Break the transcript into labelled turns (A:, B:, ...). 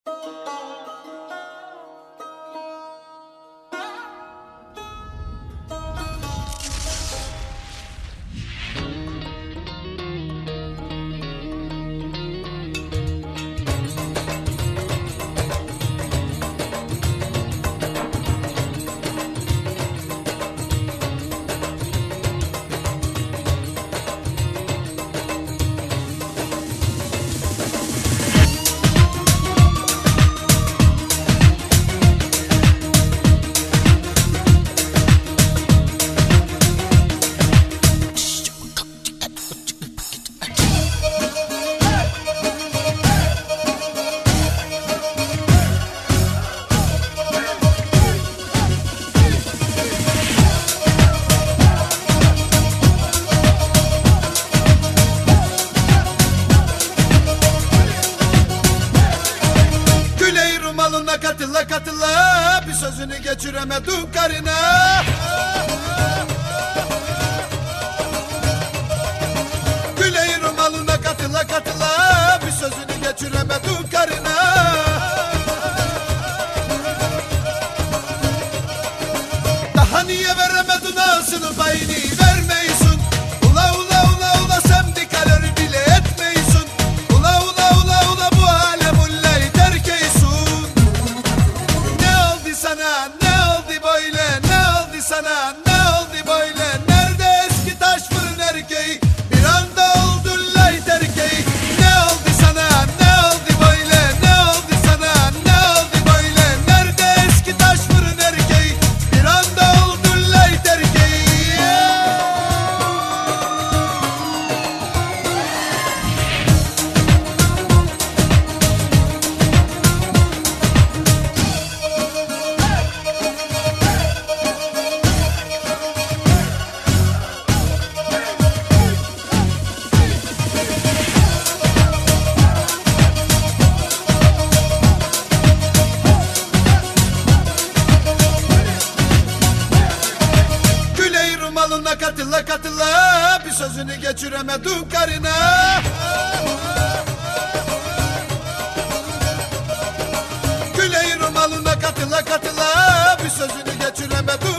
A: Katıla katıla bir sözünü geçiremedim karına. Güleyin rumalına katıla katıla bir sözünü geçiremedim karına. Daha niye veremedin ağzını payını vermeyisin. Ula ula ula ula sen dikaları bile etmeyisin. Ula ula ula ula bu alem ullay terkeysun. Sana ne oldu böyle, ne oldu sana, ne oldu böyle? Nerede eski taş fırın erkeği, bir anda oldun light erkeği. Ne oldu sana, ne oldu böyle, ne oldu sana, ne oldu böyle? Nerede eski taş fırın erkeği, bir anda oldun light erkeği. Malına katıla katıla bir sözünü geçiremedim karına. Güleyin malına katıla katıla bir sözünü geçiremedim.